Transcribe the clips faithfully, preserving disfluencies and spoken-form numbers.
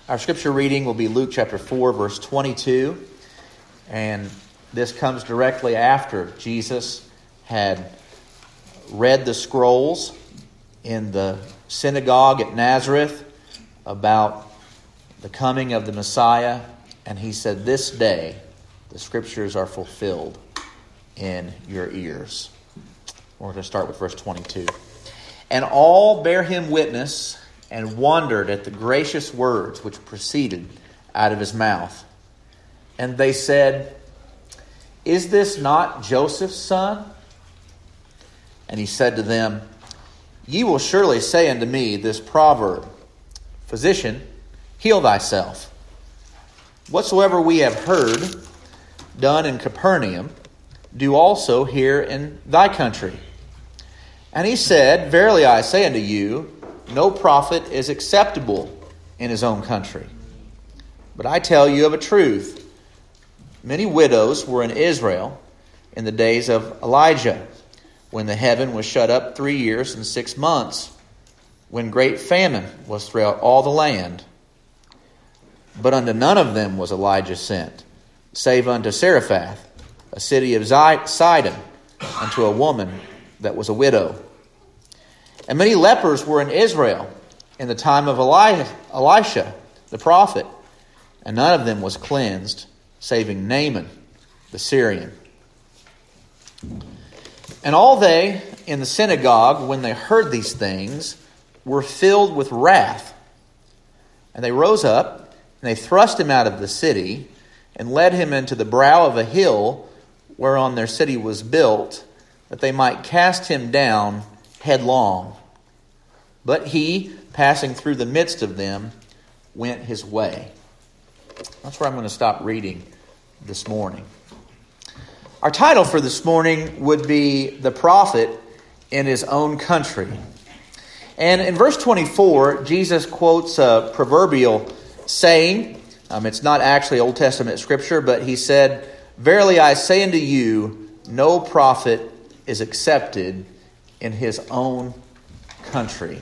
Our scripture reading will be Luke chapter four, verse twenty-two. And this comes directly after Jesus had read the scrolls in the synagogue at Nazareth about the coming of the Messiah. And he said, "This day the scriptures are fulfilled in your ears." We're going to start with verse twenty-two. "And all bear him witness and wondered at the gracious words which proceeded out of his mouth. And they said, 'Is this not Joseph's son?' And he said to them, 'Ye will surely say unto me this proverb, Physician, heal thyself. Whatsoever we have heard done in Capernaum, do also here in thy country.' And he said, Verily I say unto you, no prophet is acceptable in his own country. But I tell you of a truth, many widows were in Israel in the days of Elijah, when the heaven was shut up three years and six months, when great famine was throughout all the land. But unto none of them was Elijah sent, save unto Zarephath, a city of Sidon, unto a woman that was a widow. And many lepers were in Israel in the time of Eli- Elisha, the prophet, and none of them was cleansed, saving Naaman, the Syrian. And all they in the synagogue, when they heard these things, were filled with wrath. And they rose up, and they thrust him out of the city, and led him into the brow of a hill whereon their city was built, that they might cast him down headlong. But he, passing through the midst of them, went his way." That's where I'm going to stop reading this morning. Our title for this morning would be "The Prophet in His Own Country." And in verse twenty-four, Jesus quotes a proverbial saying. Um, it's not actually Old Testament scripture, but he said, "Verily I say unto you, no prophet is accepted in his own country."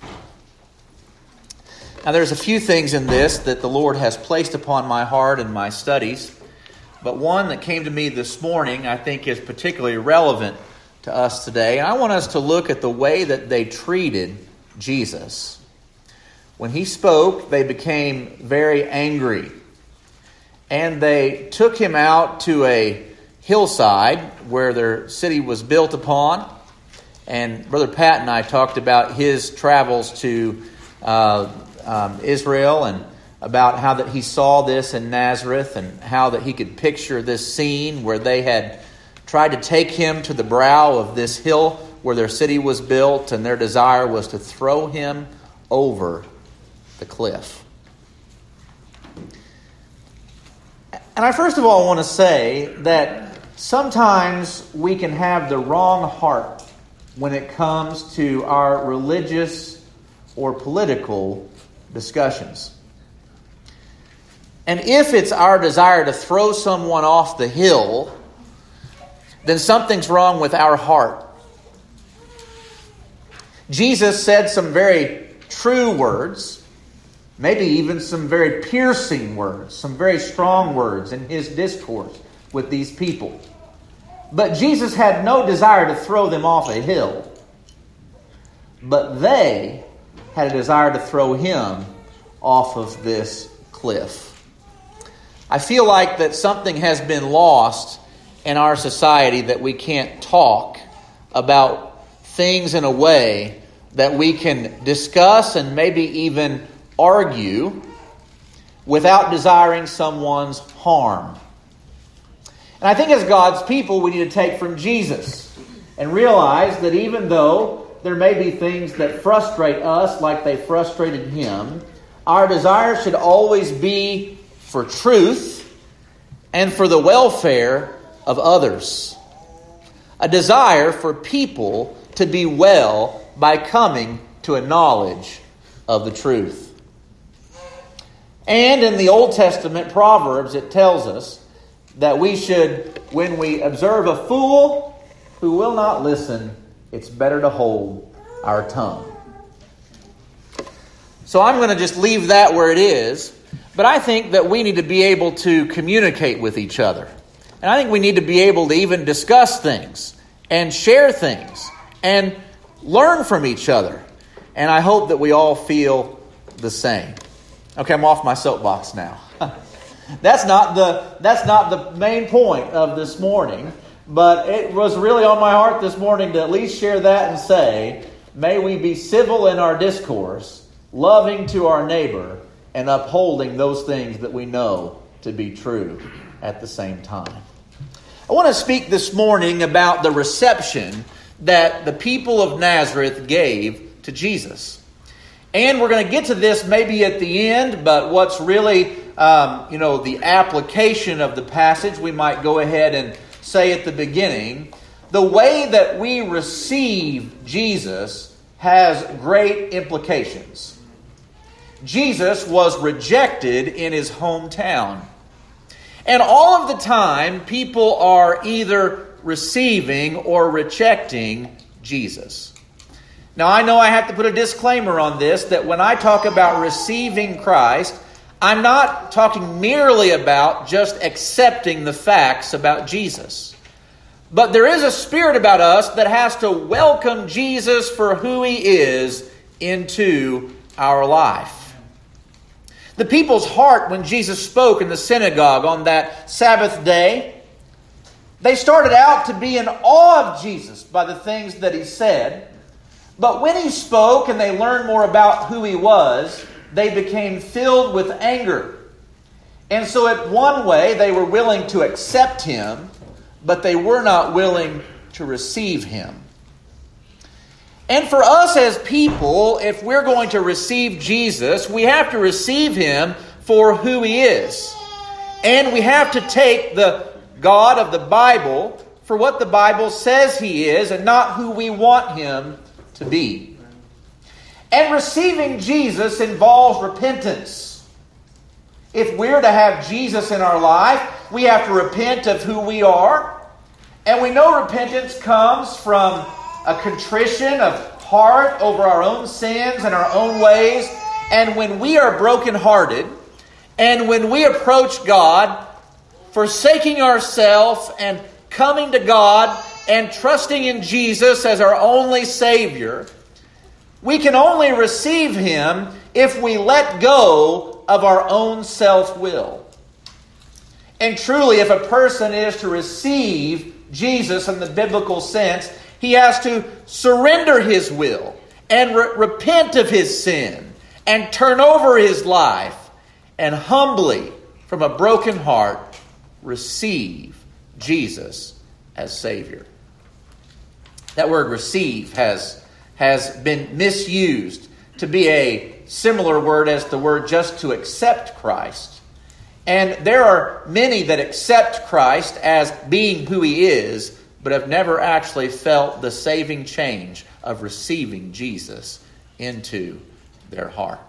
Now there's a few things in this that the Lord has placed upon my heart in my studies, but one that came to me this morning I think is particularly relevant to us today. And I want us to look at the way that they treated Jesus. When he spoke, they became very angry, and they took him out to a hillside where their city was built upon. And Brother Pat and I talked about his travels to uh, um, Israel, and about how that he saw this in Nazareth, and how that he could picture this scene where they had tried to take him to the brow of this hill where their city was built, and their desire was to throw him over the cliff. And I first of all want to say that sometimes we can have the wrong heart when it comes to our religious or political discussions. And if it's our desire to throw someone off the hill, then something's wrong with our heart. Jesus said some very true words, maybe even some very piercing words, some very strong words in his discourse with these people. But Jesus had no desire to throw them off a hill. But they had a desire to throw him off of this cliff. I feel like that something has been lost in our society, that we can't talk about things in a way that we can discuss and maybe even argue without desiring someone's harm. And I think as God's people, we need to take from Jesus and realize that even though there may be things that frustrate us like they frustrated him, our desire should always be for truth and for the welfare of others. A desire for people to be well by coming to a knowledge of the truth. And in the Old Testament Proverbs, it tells us that we should, when we observe a fool who will not listen, it's better to hold our tongue. So I'm going to just leave that where it is. But I think that we need to be able to communicate with each other. And I think we need to be able to even discuss things and share things and learn from each other. And I hope that we all feel the same. Okay, I'm off my soapbox now. That's not the that's not the main point of this morning, but it was really on my heart this morning to at least share that and say, may we be civil in our discourse, loving to our neighbor, and upholding those things that we know to be true at the same time. I want to speak this morning about the reception that the people of Nazareth gave to Jesus. And we're going to get to this maybe at the end, but what's really, um, you know, the application of the passage, we might go ahead and say at the beginning, the way that we receive Jesus has great implications. Jesus was rejected in his hometown. And all of the time, people are either receiving or rejecting Jesus. Now, I know I have to put a disclaimer on this, that when I talk about receiving Christ, I'm not talking merely about just accepting the facts about Jesus. But there is a spirit about us that has to welcome Jesus for who he is into our life. The people's heart when Jesus spoke in the synagogue on that Sabbath day, they started out to be in awe of Jesus by the things that he said. But when he spoke and they learned more about who he was, they became filled with anger. And so in one way, they were willing to accept him, but they were not willing to receive him. And for us as people, if we're going to receive Jesus, we have to receive him for who he is. And we have to take the God of the Bible for what the Bible says he is and not who we want him to be. And receiving Jesus involves repentance. If we're to have Jesus in our life, we have to repent of who we are. And we know repentance comes from a contrition of heart over our own sins and our own ways. And when we are brokenhearted, and when we approach God, forsaking ourselves and coming to God and trusting in Jesus as our only Savior, we can only receive him if we let go of our own self-will. And truly, if a person is to receive Jesus in the biblical sense, he has to surrender his will and re- repent of his sin and turn over his life and humbly, from a broken heart, receive Jesus as Savior. That word receive has, has been misused to be a similar word as the word just to accept Christ. And there are many that accept Christ as being who he is, but have never actually felt the saving change of receiving Jesus into their heart.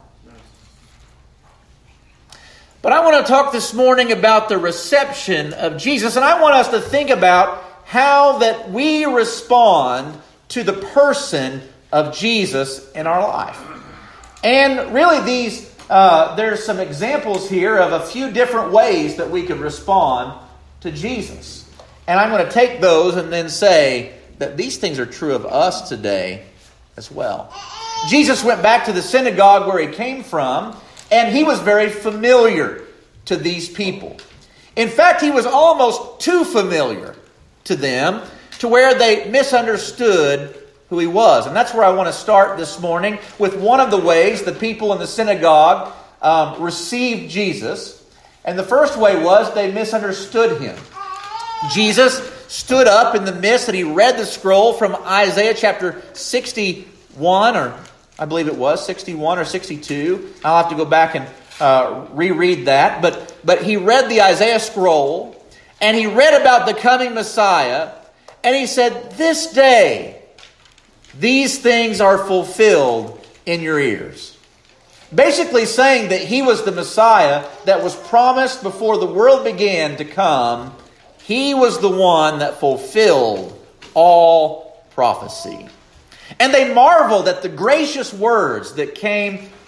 But I want to talk this morning about the reception of Jesus, and I want us to think about how that we respond to the person of Jesus in our life. And really these, uh, there's some examples here of a few different ways that we could respond to Jesus. And I'm going to take those and then say that these things are true of us today as well. Jesus went back to the synagogue where he came from, and he was very familiar to these people. In fact, he was almost too familiar to them to where they misunderstood who he was. And that's where I want to start this morning with one of the ways the people in the synagogue um, received Jesus. And the first way was they misunderstood him. Jesus stood up in the midst and he read the scroll from Isaiah chapter sixty-one, or I believe it was sixty-one or sixty-two. I'll have to go back and uh, reread that. But, but he read the Isaiah scroll and he read about the coming Messiah, and he said, "This day, these things are fulfilled in your ears." Basically saying that he was the Messiah that was promised before the world began to come. He was the one that fulfilled all prophecy. And they marveled at the gracious words that came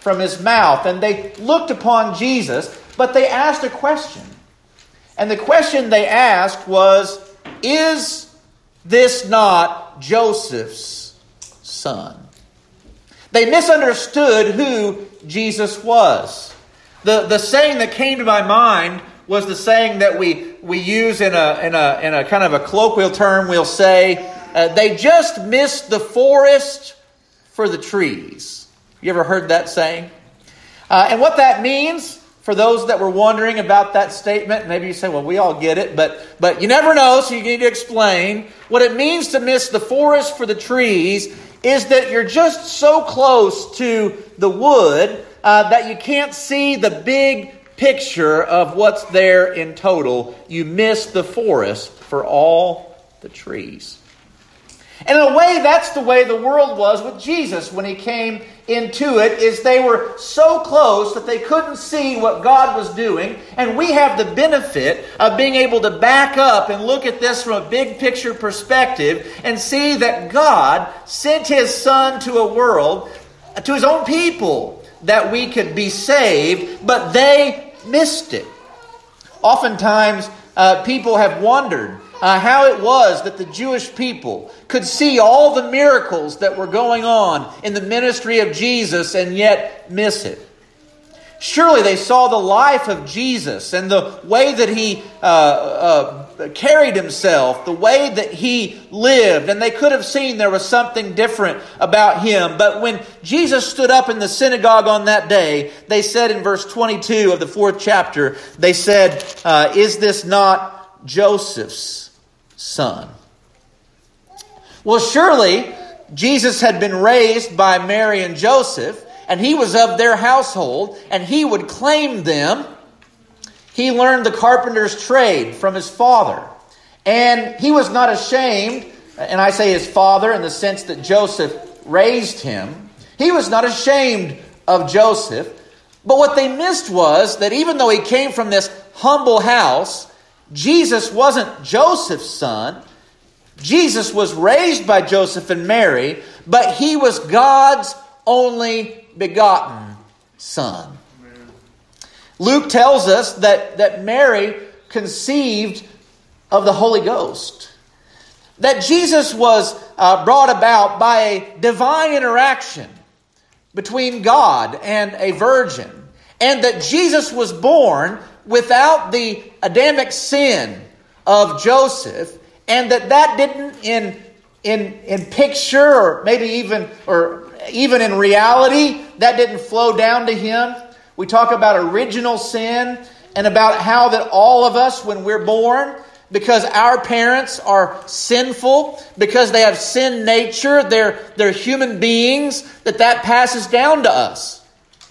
from his mouth. And they looked upon Jesus, but they asked a question. And the question they asked was, is this not Joseph's son? They misunderstood who Jesus was. The, the saying that came to my mind was the saying that we, we use in a, in, a, in a kind of a colloquial term. We'll say, uh, they just missed the forest for the trees. You ever heard that saying? Uh, and what that means, for those that were wondering about that statement, maybe you say, well, we all get it, but, but you never know, so you need to explain. What it means to miss the forest for the trees is that you're just so close to the wood uh, that you can't see the big picture of what's there in total. You miss the forest for all the trees. And in a way, that's the way the world was with Jesus when he came into it, is they were so close that they couldn't see what God was doing. And we have the benefit of being able to back up and look at this from a big picture perspective and see that God sent his Son to a world, to his own people, that we could be saved, but they missed it. Oftentimes, uh, people have wondered Uh, how it was that the Jewish people could see all the miracles that were going on in the ministry of Jesus and yet miss it. Surely they saw the life of Jesus and the way that he uh, uh, carried himself, the way that he lived, and they could have seen there was something different about him. But when Jesus stood up in the synagogue on that day, they said in verse twenty-two of the fourth chapter, they said, uh, "Is this not Joseph's son?" Well, surely Jesus had been raised by Mary and Joseph, and he was of their household, and he would claim them. He learned the carpenter's trade from his father, and he was not ashamed, and I say his father in the sense that Joseph raised him. He was not ashamed of Joseph, but what they missed was that even though he came from this humble house, Jesus wasn't Joseph's son. Jesus was raised by Joseph and Mary, but he was God's only begotten son. Amen. Luke tells us that, that Mary conceived of the Holy Ghost. That Jesus was uh, brought about by a divine interaction between God and a virgin. And that Jesus was born without the Adamic sin of Joseph, and that that didn't in in in picture or maybe even or even in reality, that didn't flow down to him. We talk about original sin and about how that all of us, when we're born, because our parents are sinful, because they have sin nature, they're they're human beings, that that passes down to us.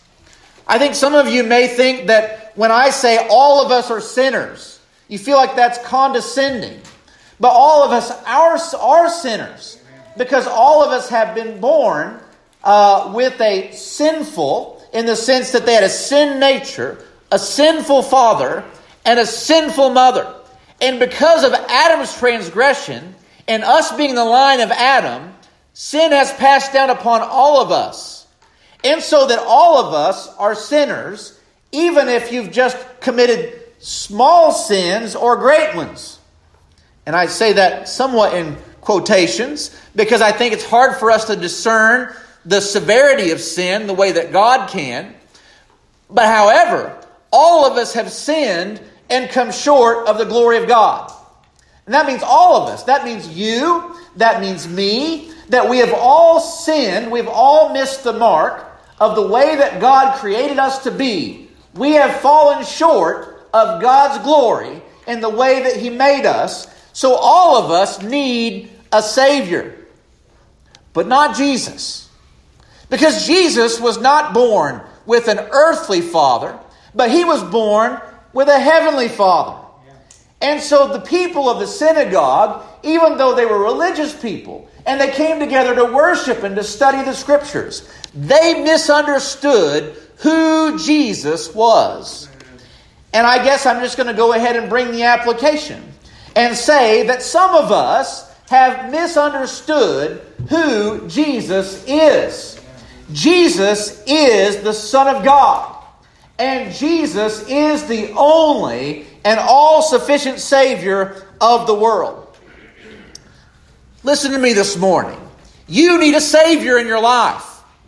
I think some of you may think that when I say all of us are sinners, you feel like that's condescending. But all of us are, are sinners, because all of us have been born uh, with a sinful, in the sense that they had a sin nature, a sinful father, and a sinful mother. And because of Adam's transgression, and us being the line of Adam, sin has passed down upon all of us. And so that all of us are sinners, even if you've just committed small sins or great ones. And I say that somewhat in quotations, because I think it's hard for us to discern the severity of sin the way that God can. But however, all of us have sinned and come short of the glory of God. And that means all of us. That means you. That means me. That we have all sinned. We've all missed the mark of the way that God created us to be. We have fallen short of God's glory in the way that he made us. So all of us need a Savior. But not Jesus. Because Jesus was not born with an earthly father, but he was born with a heavenly Father. And so the people of the synagogue, even though they were religious people, and they came together to worship and to study the Scriptures, they misunderstood who Jesus was. And I guess I'm just going to go ahead and bring the application and say that some of us have misunderstood who Jesus is. Jesus is the Son of God. And Jesus is the only and all-sufficient Savior of the world. Listen to me this morning. You need a Savior in your life.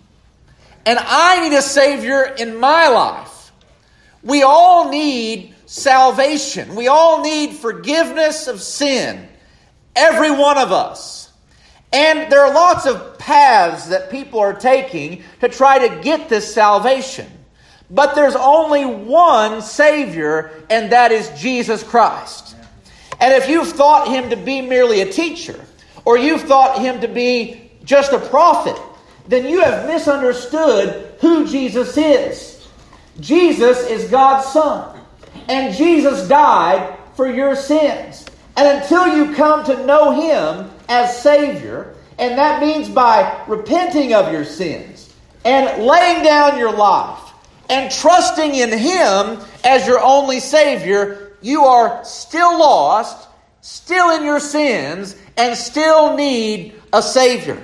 And I need a Savior in my life. We all need salvation. We all need forgiveness of sin. Every one of us. And there are lots of paths that people are taking to try to get this salvation. But there's only one Savior, and that is Jesus Christ. And if you've thought Him to be merely a teacher, or you've thought Him to be just a prophet, then you have misunderstood who Jesus is. Jesus is God's Son. And Jesus died for your sins. And until you come to know Him as Savior, and that means by repenting of your sins, and laying down your life, and trusting in Him as your only Savior, you are still lost, still in your sins, and still need a Savior.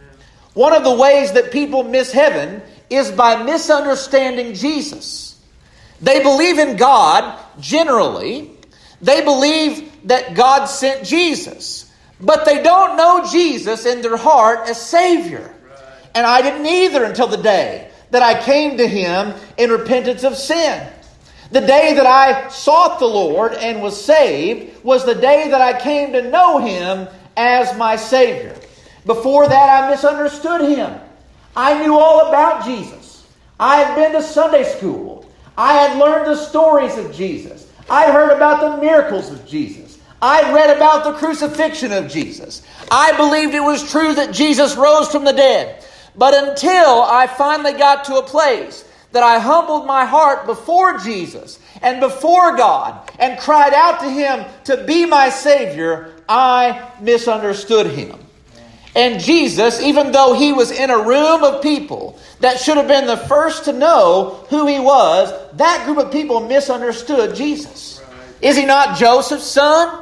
One of the ways that people miss heaven is by misunderstanding Jesus. They believe in God, generally. They believe that God sent Jesus. But they don't know Jesus in their heart as Savior. And I didn't either until the day that I came to Him in repentance of sin. The day that I sought the Lord and was saved was the day that I came to know Him as my Savior. Before that, I misunderstood Him. I knew all about Jesus. I had been to Sunday school. I had learned the stories of Jesus. I had heard about the miracles of Jesus. I had read about the crucifixion of Jesus. I believed it was true that Jesus rose from the dead. But until I finally got to a place that I humbled my heart before Jesus and before God and cried out to Him to be my Savior, I misunderstood Him. And Jesus, even though He was in a room of people that should have been the first to know who He was, that group of people misunderstood Jesus. Is He not Joseph's son?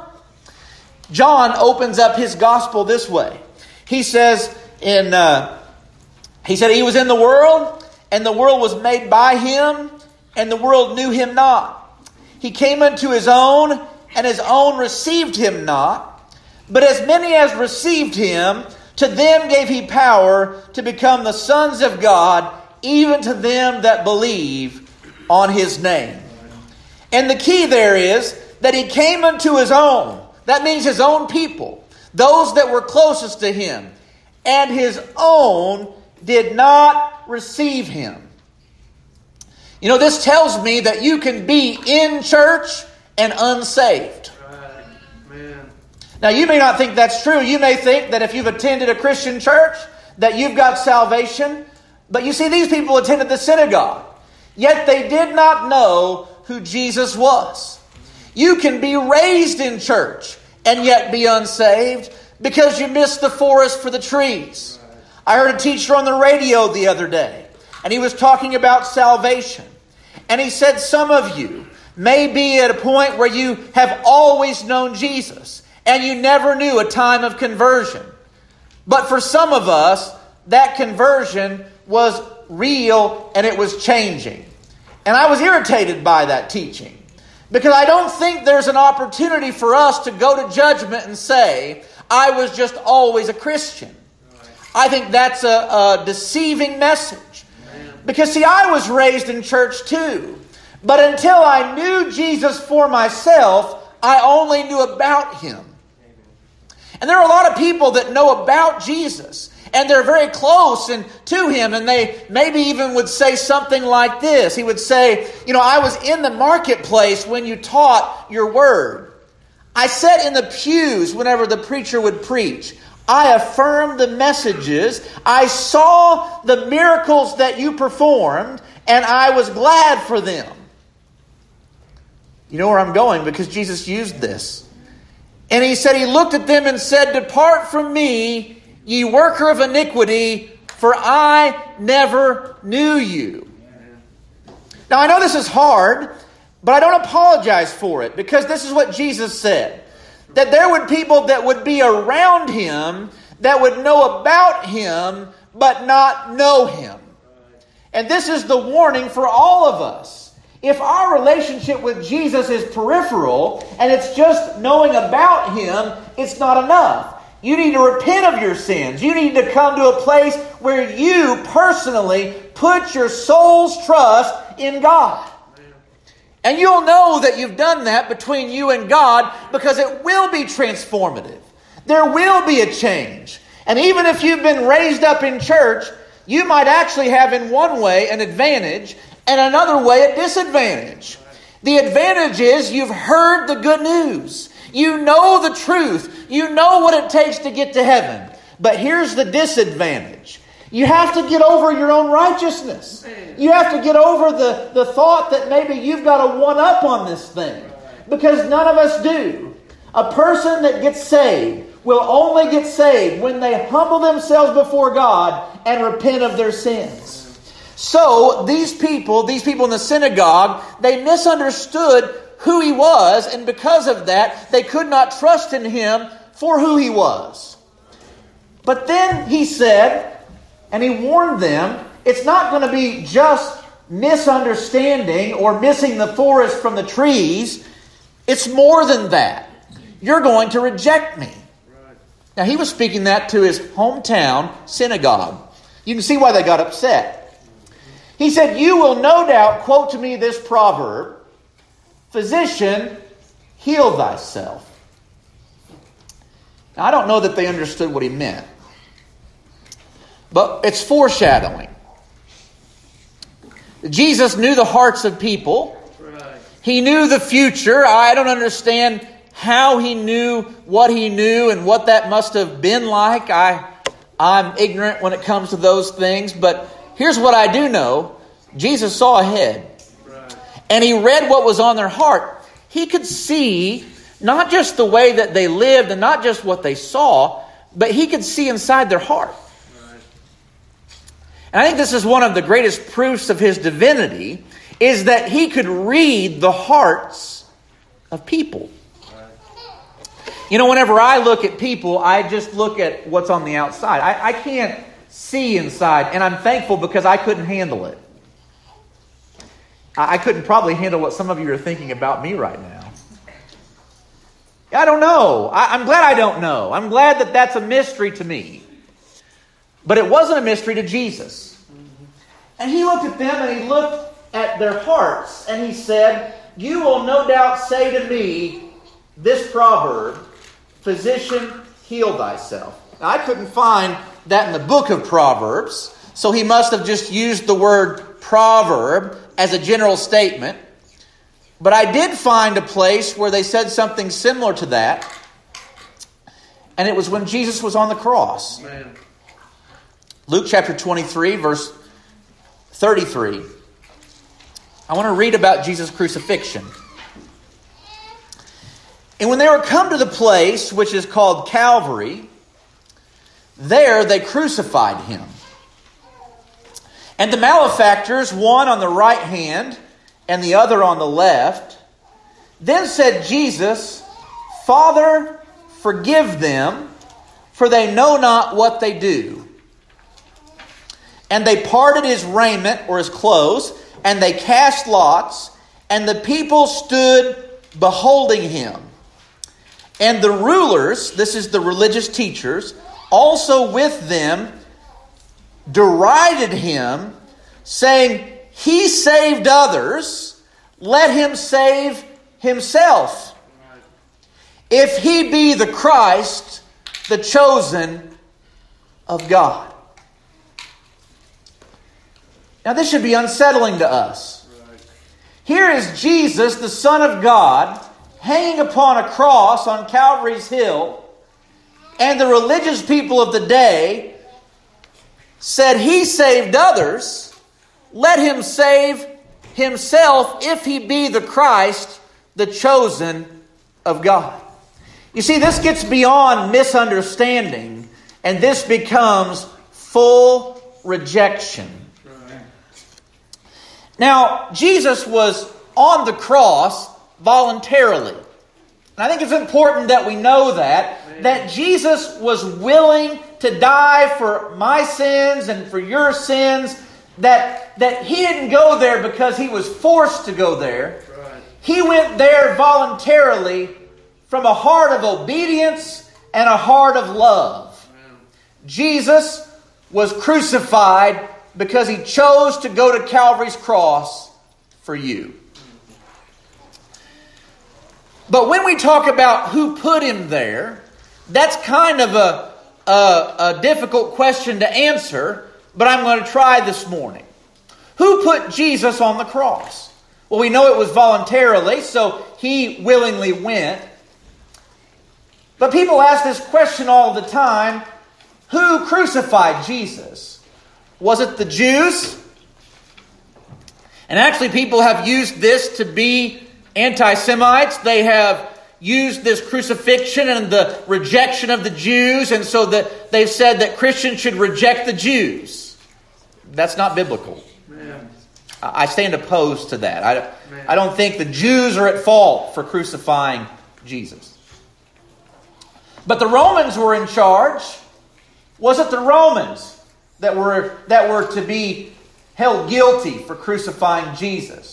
John opens up his gospel this way. He says in... Uh, He said He was in the world, and the world was made by Him, and the world knew Him not. He came unto His own, and His own received Him not. But as many as received Him, to them gave He power to become the sons of God, even to them that believe on His name. And the key there is that He came unto His own. That means His own people, those that were closest to Him. And His own did not receive Him. You know, this tells me that you can be in church and unsaved. Right. Man. Now, you may not think that's true. You may think that if you've attended a Christian church, that you've got salvation. But you see, these people attended the synagogue. Yet they did not know who Jesus was. You can be raised in church and yet be unsaved because you missed the forest for the trees. I heard a teacher on the radio the other day, and he was talking about salvation. And he said some of you may be at a point where you have always known Jesus, and you never knew a time of conversion. But for some of us, that conversion was real and it was changing. And I was irritated by that teaching, because I don't think there's an opportunity for us to go to judgment and say, I was just always a Christian. I think that's a, a deceiving message. Because see, I was raised in church too. But until I knew Jesus for myself, I only knew about Him. And there are a lot of people that know about Jesus. And they're very close and to Him. And they maybe even would say something like this. He would say, you know, I was in the marketplace when you taught your word. I sat in the pews whenever the preacher would preach. I affirmed the messages. I saw the miracles that you performed, and I was glad for them. You know where I'm going, because Jesus used this. And He said, He looked at them and said, Depart from me, ye worker of iniquity, for I never knew you. Now I know this is hard, but I don't apologize for it, because this is what Jesus said. That there would be people that would be around Him, that would know about Him, but not know Him. And this is the warning for all of us. If our relationship with Jesus is peripheral and it's just knowing about Him, it's not enough. You need to repent of your sins. You need to come to a place where you personally put your soul's trust in God. And you'll know that you've done that between you and God because it will be transformative. There will be a change. And even if you've been raised up in church, you might actually have in one way an advantage and another way a disadvantage. The advantage is you've heard the good news. You know the truth. You know what it takes to get to heaven. But here's the disadvantage. You have to get over your own righteousness. You have to get over the, the thought that maybe you've got a one-up on this thing. Because none of us do. A person that gets saved will only get saved when they humble themselves before God and repent of their sins. So these people, these people in the synagogue, they misunderstood who He was, and because of that, they could not trust in Him for who He was. But then He said, and He warned them, it's not going to be just misunderstanding or missing the forest from the trees. It's more than that. You're going to reject me. Now, He was speaking that to His hometown synagogue. You can see why they got upset. He said, you will no doubt quote to me this proverb, physician, heal thyself. Now, I don't know that they understood what He meant. But it's foreshadowing. Jesus knew the hearts of people. He knew the future. I don't understand how He knew what He knew and what that must have been like. I, I'm ignorant when it comes to those things. But here's what I do know. Jesus saw ahead. And He read what was on their heart. He could see not just the way that they lived and not just what they saw, but He could see inside their heart. And I think this is one of the greatest proofs of His divinity, is that He could read the hearts of people. You know, whenever I look at people, I just look at what's on the outside. I, I can't see inside, and I'm thankful because I couldn't handle it. I, I couldn't probably handle what some of you are thinking about me right now. I don't know. I, I'm glad I don't know. I'm glad that that's a mystery to me. But it wasn't a mystery to Jesus. And He looked at them and He looked at their hearts and He said, you will no doubt say to me this proverb, physician, heal thyself. Now, I couldn't find that in the book of Proverbs, so He must have just used the word proverb as a general statement. But I did find a place where they said something similar to that, and it was when Jesus was on the cross. Man. Luke chapter twenty-three, verse thirty-three. I want to read about Jesus' crucifixion. And when they were come to the place which is called Calvary, there they crucified Him. And the malefactors, one on the right hand and the other on the left. Then said Jesus, Father, forgive them, for they know not what they do. And they parted His raiment, or His clothes, and they cast lots, and the people stood beholding Him. And the rulers, this is the religious teachers, also with them, derided Him, saying, He saved others, let Him save Himself. If He be the Christ, the chosen of God. Now this should be unsettling to us. Here is Jesus, the Son of God, hanging upon a cross on Calvary's hill, and the religious people of the day said, He saved others, let Him save Himself if He be the Christ, the chosen of God. You see, this gets beyond misunderstanding, and this becomes full rejection. Now, Jesus was on the cross voluntarily. And I think it's important that we know that, that Jesus was willing to die for my sins and for your sins that, that he didn't go there because he was forced to go there. Right. He went there voluntarily from a heart of obedience and a heart of love. Wow. Jesus was crucified because he chose to go to Calvary's cross for you. But when we talk about who put him there, that's kind of a, a, a difficult question to answer, but I'm going to try this morning. Who put Jesus on the cross? Well, we know it was voluntarily, so he willingly went. But people ask this question all the time. Who crucified Jesus? Was it the Jews? And actually people have used this to be anti-Semites. They have used this crucifixion and the rejection of the Jews, and so that they've said that Christians should reject the Jews. That's not biblical. Man. I stand opposed to that. I, I don't think the Jews are at fault for crucifying Jesus. But the Romans were in charge. Was it the Romans that were that were to be held guilty for crucifying Jesus?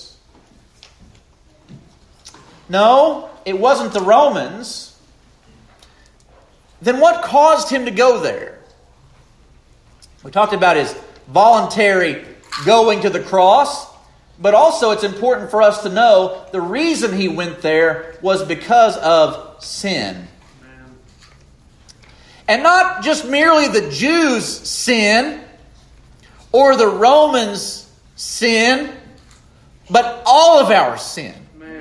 No, it wasn't the Romans. Then what caused him to go there? We talked about his voluntary going to the cross, but also it's important for us to know the reason he went there was because of sin. And not just merely the Jews' sin or the Romans' sin, but all of our sin.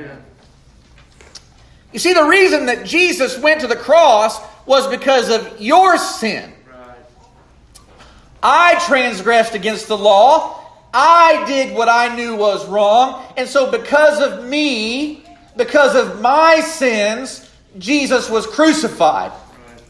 You see, the reason that Jesus went to the cross was because of your sin. Right. I transgressed against the law. I did what I knew was wrong. And so because of me, because of my sins, Jesus was crucified. Right.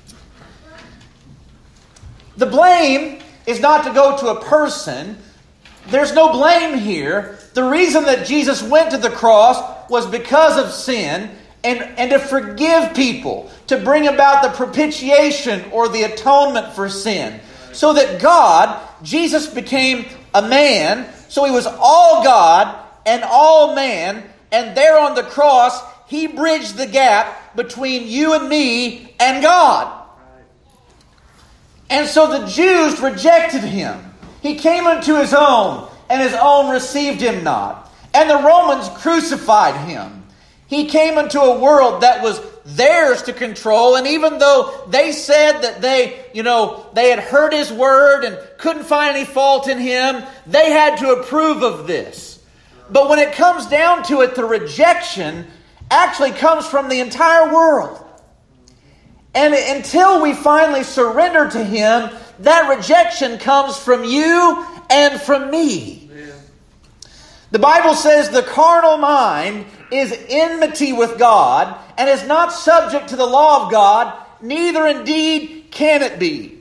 The blame is not to go to a person. There's no blame here. The reason that Jesus went to the cross was because of sin. And, and to forgive people, to bring about the propitiation or the atonement for sin. So that God, Jesus became a man, so he was all God and all man, and there on the cross, he bridged the gap between you and me and God. And so the Jews rejected him. He came unto his own, and his own received him not. And the Romans crucified him. He came into a world that was theirs to control, and even though they said that they, you know, they had heard his word and couldn't find any fault in him, they had to approve of this. But when it comes down to it, the rejection actually comes from the entire world. And until we finally surrender to him, that rejection comes from you and from me. The Bible says the carnal mind is enmity with God and is not subject to the law of God, neither indeed can it be.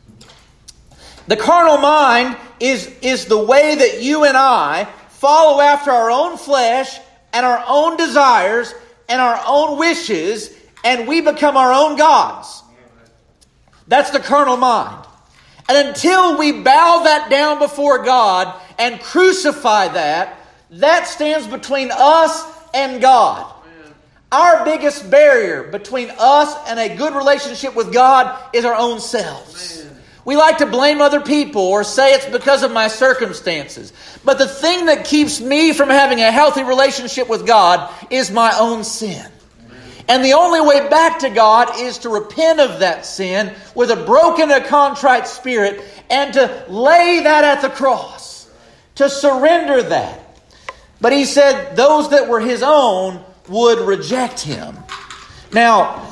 The carnal mind is, is the way that you and I follow after our own flesh and our own desires and our own wishes, and we become our own gods. That's the carnal mind. And until we bow that down before God and crucify that, that stands between us and God. Amen. Our biggest barrier between us and a good relationship with God is our own selves. Amen. We like to blame other people or say it's because of my circumstances. But the thing that keeps me from having a healthy relationship with God is my own sin. Amen. And the only way back to God is to repent of that sin with a broken, a contrite spirit and to lay that at the cross. To surrender that. But he said those that were his own would reject him. Now,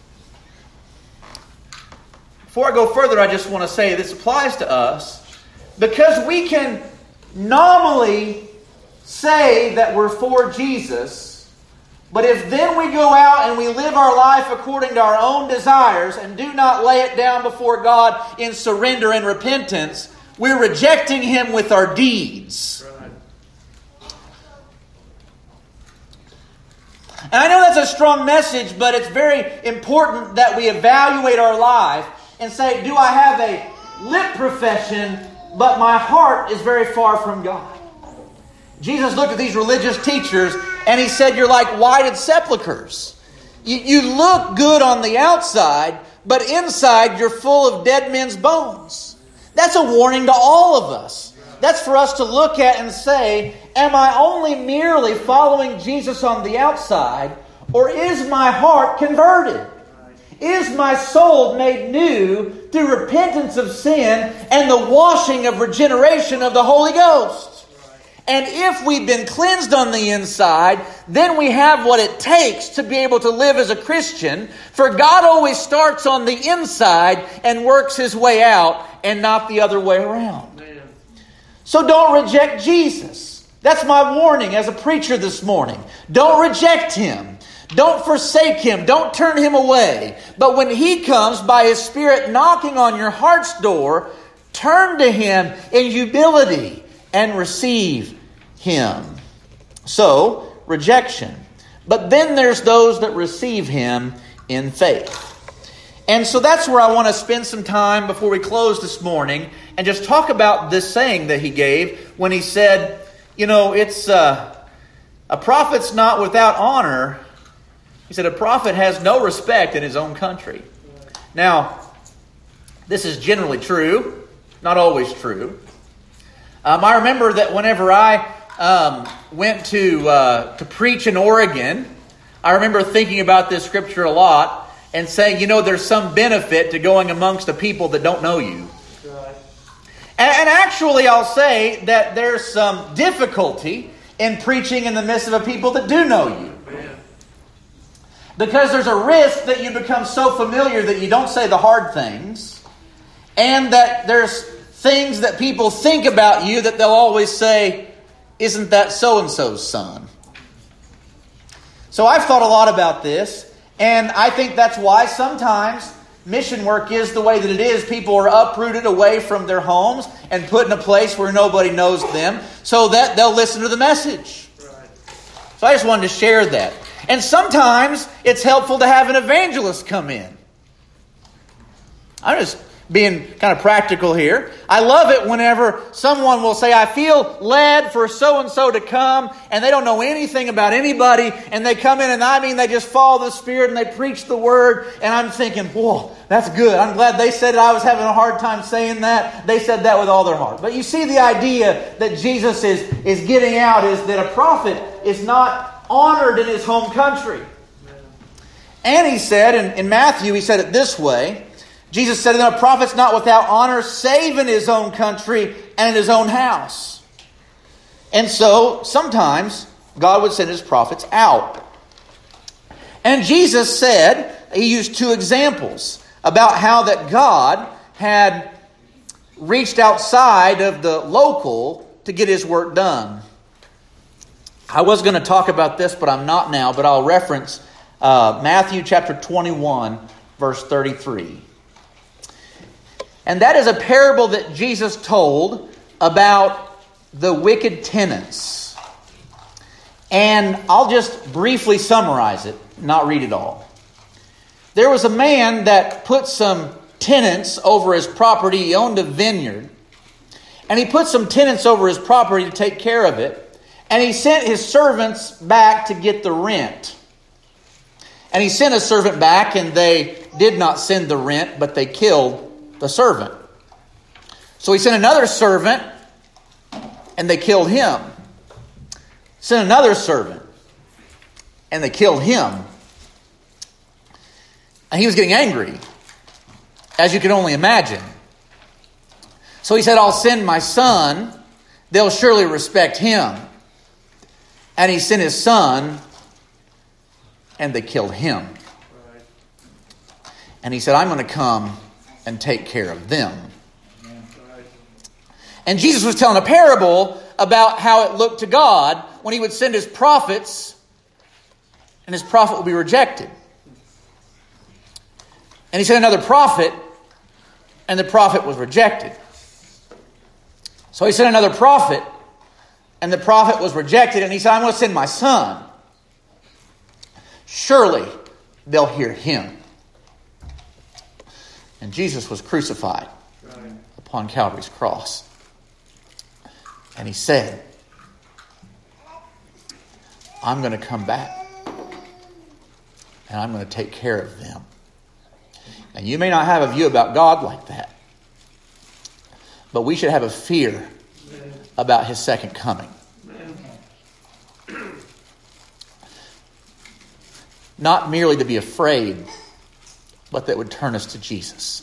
before I go further, I just want to say this applies to us. Because we can nominally say that we're for Jesus, but if then we go out and we live our life according to our own desires and do not lay it down before God in surrender and repentance, we're rejecting him with our deeds. And I know that's a strong message, but it's very important that we evaluate our life and say, do I have a lip profession but my heart is very far from God. Jesus looked at these religious teachers and he said, you're like whited sepulchres. You, you look good on the outside, but inside you're full of dead men's bones. That's a warning to all of us. That's for us to look at and say, am I only merely following Jesus on the outside, or is my heart converted? Is my soul made new through repentance of sin and the washing of regeneration of the Holy Ghost? And if we've been cleansed on the inside, then we have what it takes to be able to live as a Christian. For God always starts on the inside and works His way out, and not the other way around. Amen. So don't reject Jesus. That's my warning as a preacher this morning. Don't reject Him. Don't forsake Him. Don't turn Him away. But when He comes by His Spirit knocking on your heart's door, turn to Him in humility and receive Him. So, rejection. But then there's those that receive Him in faith. And so that's where I want to spend some time before we close this morning and just talk about this saying that He gave when He said, you know, it's uh, a prophet's not without honor. He said a prophet has no respect in his own country. Now, this is generally true, not always true. Um, I remember that whenever I um, went to uh, to preach in Oregon, I remember thinking about this scripture a lot and saying, you know, there's some benefit to going amongst the people that don't know you. Right. And, and actually, I'll say that there's some difficulty in preaching in the midst of a people that do know you. Man. Because there's a risk that you become so familiar that you don't say the hard things, and that there's things that people think about you that they'll always say, isn't that so-and-so's son? So I've thought a lot about this, and I think that's why sometimes mission work is the way that it is. People are uprooted away from their homes and put in a place where nobody knows them so that they'll listen to the message. So I just wanted to share that. And sometimes it's helpful to have an evangelist come in. I'm just being kind of practical here. I love it whenever someone will say, I feel led for so-and-so to come, and they don't know anything about anybody, and they come in, and I mean, they just follow the Spirit, and they preach the Word, and I'm thinking, whoa, that's good. I'm glad they said it. I was having a hard time saying that. They said that with all their heart. But you see, the idea that Jesus is, is getting out is that a prophet is not honored in his home country. And he said, in, in Matthew, he said it this way, Jesus said that a prophet's not without honor save in his own country and in his own house. And so, sometimes, God would send His prophets out. And Jesus said, He used two examples about how that God had reached outside of the local to get His work done. I was going to talk about this, but I'm not now, but I'll reference uh, Matthew chapter twenty-one, verse thirty-three. And that is a parable that Jesus told about the wicked tenants. And I'll just briefly summarize it, not read it all. There was a man that put some tenants over his property. He owned a vineyard. And he put some tenants over his property to take care of it. And he sent his servants back to get the rent. And he sent a servant back, and they did not send the rent, but they killed the servant. So he sent another servant, and they killed him. Sent another servant, and they killed him. And he was getting angry, as you can only imagine. So he said, I'll send my son. They'll surely respect him. And he sent his son, and they killed him. And he said, I'm going to come and take care of them. And Jesus was telling a parable about how it looked to God when He would send His prophets, and His prophet would be rejected. And He sent another prophet, and the prophet was rejected. So He sent another prophet, and the prophet was rejected, and He said, I'm going to send my son. Surely they'll hear him. And Jesus was crucified upon Calvary's cross. And he said, I'm going to come back. And I'm going to take care of them. And you may not have a view about God like that. But we should have a fear about his second coming. Not merely to be afraid, but that would turn us to Jesus.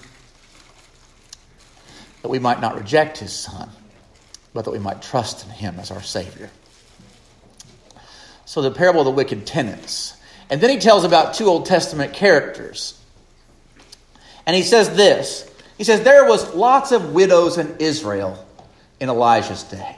That we might not reject his Son, but that we might trust in him as our Savior. So the parable of the wicked tenants. And then he tells about two Old Testament characters. And he says this. He says, there was lots of widows in Israel in Elijah's day.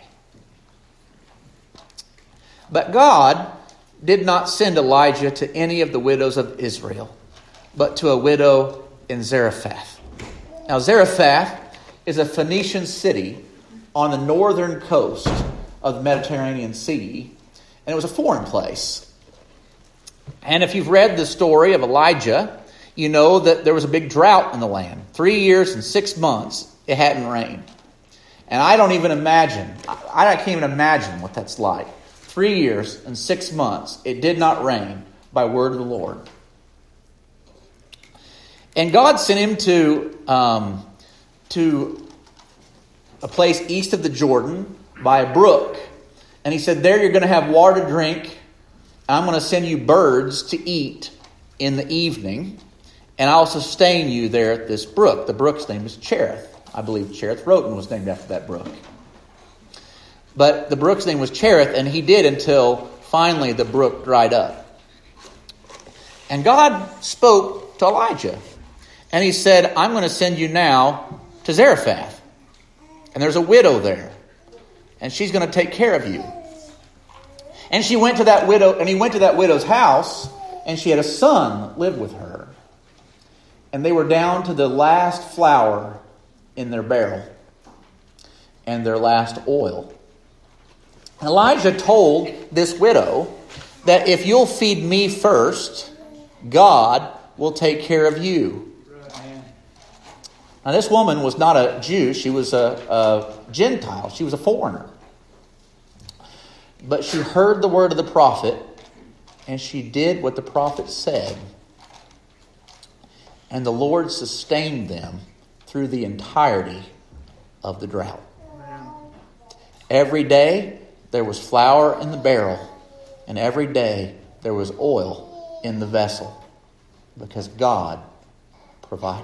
But God did not send Elijah to any of the widows of Israel, but to a widow in Zarephath. Now, Zarephath is a Phoenician city on the northern coast of the Mediterranean Sea, and it was a foreign place. And if you've read the story of Elijah, you know that there was a big drought in the land. Three years and six months, it hadn't rained. And I don't even imagine, I can't even imagine what that's like. Three years and six months, it did not rain by word of the Lord. And God sent him to, um, to a place east of the Jordan by a brook. And he said, there you're going to have water to drink. I'm going to send you birds to eat in the evening. And I'll sustain you there at this brook. The brook's name is Cherith. I believe Cherith Roten was named after that brook. But the brook's name was Cherith, and he did until finally the brook dried up. And God spoke to Elijah. And he said, I'm going to send you now to Zarephath. And there's a widow there. And she's going to take care of you. And she went to that widow, and he went to that widow's house, and she had a son that lived with her. And they were down to the last flour in their barrel and their last oil. Elijah told this widow that if you'll feed me first, God will take care of you. Now, this woman was not a Jew. She was a, a Gentile. She was a foreigner. But she heard the word of the prophet, and she did what the prophet said. And the Lord sustained them through the entirety of the drought. Every day there was flour in the barrel, and every day there was oil in the vessel, because God provided.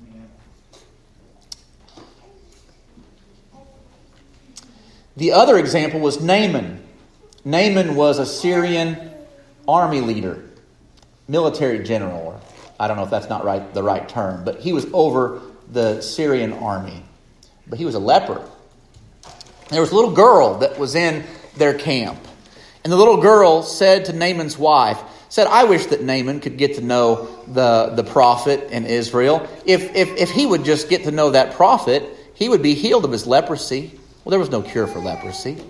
The other example was Naaman. Naaman was a Syrian army leader, military general, or I don't know if that's not right the right term, but he was over the Syrian army. But he was a leper. There was a little girl that was in their camp. And the little girl said to Naaman's wife, said, I wish that Naaman could get to know the, the prophet in Israel. If, if, if he would just get to know that prophet, he would be healed of his leprosy. Well, there was no cure for leprosy.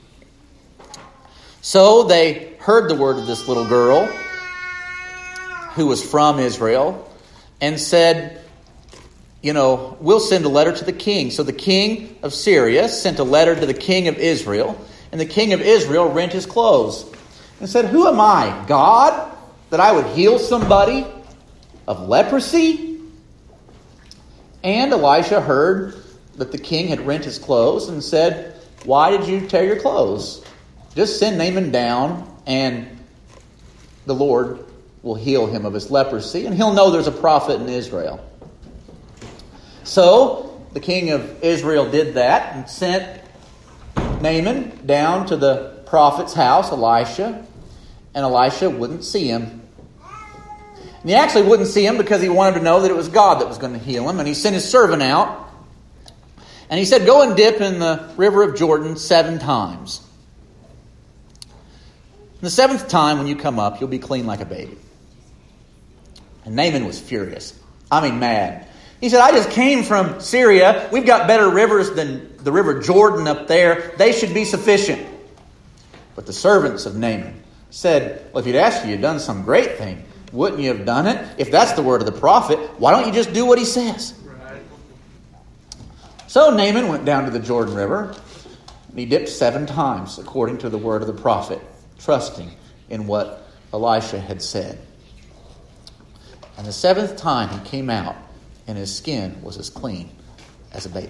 So they heard the word of this little girl who was from Israel and said, you know, we'll send a letter to the king. So the king of Syria sent a letter to the king of Israel, and the king of Israel rent his clothes and said, who am I, God, that I would heal somebody of leprosy? And Elisha heard that the king had rent his clothes and said, why did you tear your clothes? Just send Naaman down, and the Lord will heal him of his leprosy, and he'll know there's a prophet in Israel. So the king of Israel did that and sent Naaman down to the prophet's house, Elisha, and Elisha wouldn't see him. And he actually wouldn't see him because he wanted to know that it was God that was going to heal him, and he sent his servant out, and he said, go and dip in the river of Jordan seven times. And the seventh time when you come up, you'll be clean like a baby. And Naaman was furious. I mean, mad. He said, I just came from Syria. We've got better rivers than the river Jordan up there. They should be sufficient. But the servants of Naaman said, well, if you'd asked you, you'd done some great thing. Wouldn't you have done it? If that's the word of the prophet, why don't you just do what he says? Right. So Naaman went down to the Jordan River, And he dipped seven times, according to the word of the prophet, trusting in what Elisha had said. And the seventh time he came out, and his skin was as clean as a baby.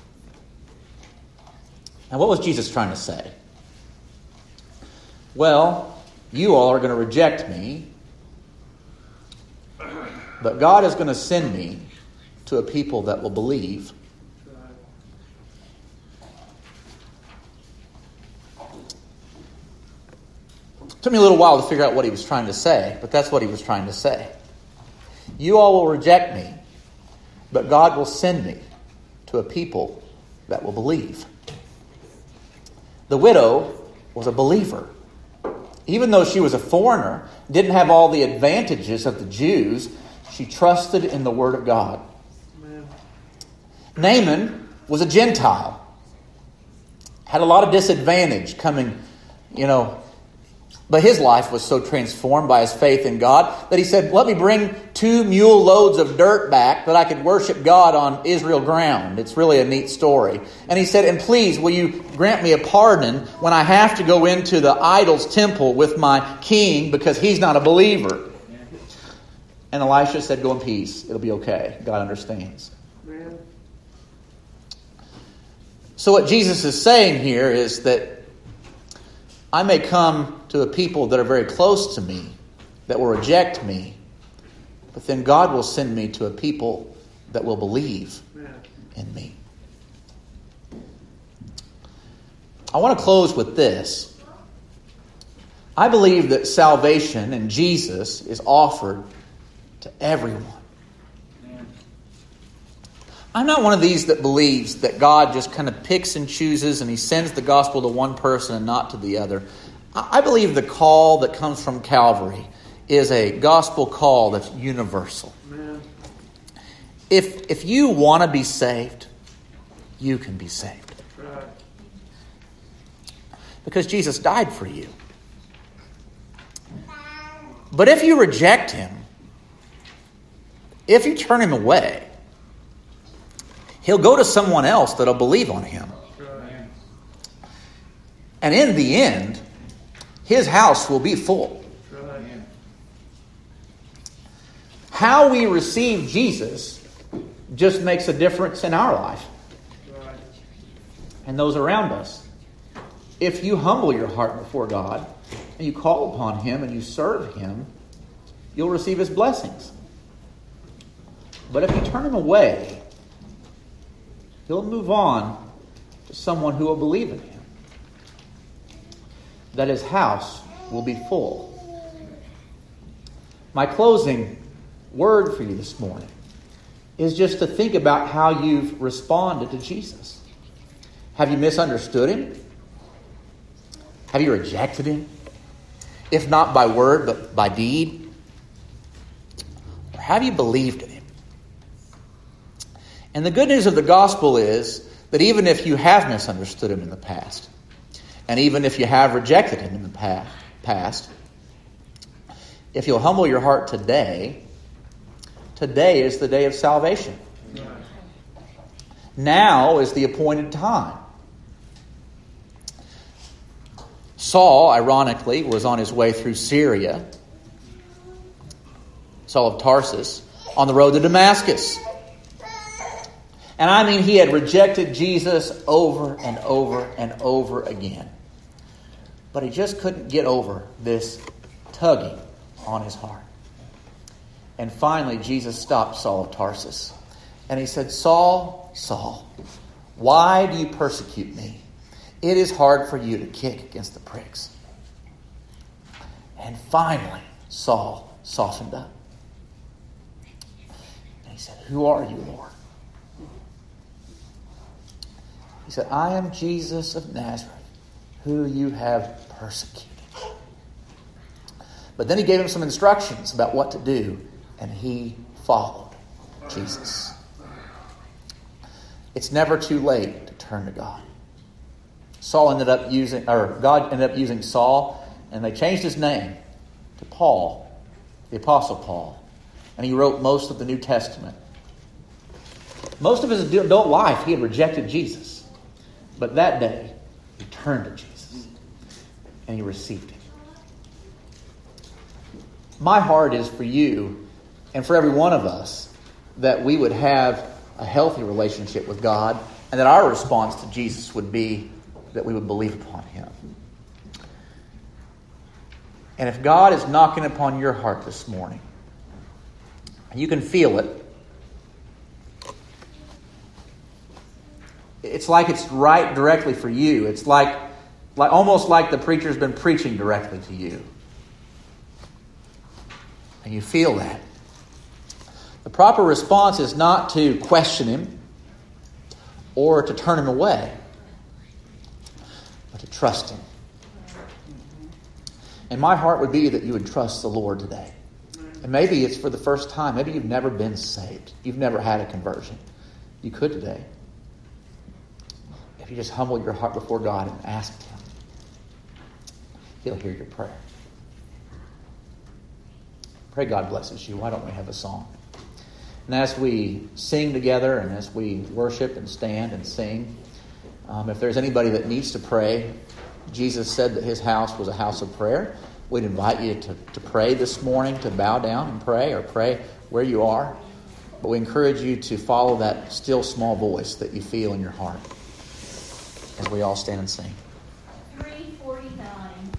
Now, what was Jesus trying to say? Well, you all are going to reject me, but God is going to send me to a people that will believe. It took me a little while to figure out what he was trying to say, but that's what he was trying to say. You all will reject me, but God will send me to a people that will believe. The widow was a believer. Even though she was a foreigner, didn't have all the advantages of the Jews, she trusted in the Word of God. Amen. Naaman was a Gentile. Had a lot of disadvantage coming, you know, but his life was so transformed by his faith in God that he said, let me bring two mule loads of dirt back that I could worship God on Israel ground. It's really a neat story. And he said, and please, will you grant me a pardon when I have to go into the idol's temple with my king because he's not a believer? And Elisha said, go in peace. It'll be okay. God understands. Man. So what Jesus is saying here is that I may come to a people that are very close to me, that will reject me, but then God will send me to a people that will believe in me. I want to close with this. I believe that salvation in Jesus is offered to everyone. I'm not one of these that believes that God just kind of picks and chooses and he sends the gospel to one person and not to the other. I believe the call that comes from Calvary is a gospel call that's universal. Amen. If if you want to be saved, you can be saved. Right. Because Jesus died for you. But if you reject him, if you turn him away, he'll go to someone else that'll believe on him. Right. And in the end, his house will be full. Right. How we receive Jesus just makes a difference in our life. Right. And those around us. If you humble your heart before God and you call upon him and you serve him, you'll receive his blessings. But if you turn him away, he'll move on to someone who will believe in him. That his house will be full. My closing word for you this morning is just to think about how you've responded to Jesus. Have you misunderstood him? Have you rejected him? If not by word, but by deed? Or have you believed in him? And the good news of the gospel is that even if you have misunderstood him in the past, and even if you have rejected him in the past, if you'll humble your heart today, today is the day of salvation. Now is the appointed time. Saul, ironically, was on his way through Syria, Saul of Tarsus, on the road to Damascus. And I mean, he had rejected Jesus over and over and over again. But he just couldn't get over this tugging on his heart. And finally, Jesus stopped Saul of Tarsus. And he said, Saul, Saul, why do you persecute me? It is hard for you to kick against the pricks. And finally, Saul softened up. And he said, who are you, Lord? He said, I am Jesus of Nazareth, who you have persecuted. But then he gave him some instructions about what to do, and he followed Jesus. It's never too late to turn to God. Saul ended up using, or God ended up using Saul, and they changed his name to Paul, the Apostle Paul. And he wrote most of the New Testament. Most of his adult life, he had rejected Jesus. But that day, He turned to Jesus and he received him. My heart is for you and for every one of us that we would have a healthy relationship with God, and that our response to Jesus would be that we would believe upon him. And if God is knocking upon your heart this morning, and you can feel it, it's like it's right directly for you. It's like, like almost like the preacher's been preaching directly to you. And you feel that. The proper response is not to question him or to turn him away, but to trust him. And my heart would be that you would trust the Lord today. And maybe it's for the first time. Maybe you've never been saved. You've never had a conversion. You could today. If you just humble your heart before God and ask him, he'll hear your prayer. Pray God blesses you. Why don't we have a song? And as we sing together and as we worship and stand and sing, um, if there's anybody that needs to pray, Jesus said that his house was a house of prayer. We'd invite you to, to pray this morning, to bow down and pray, or pray where you are. But we encourage you to follow that still small voice that you feel in your heart as we all stand and sing.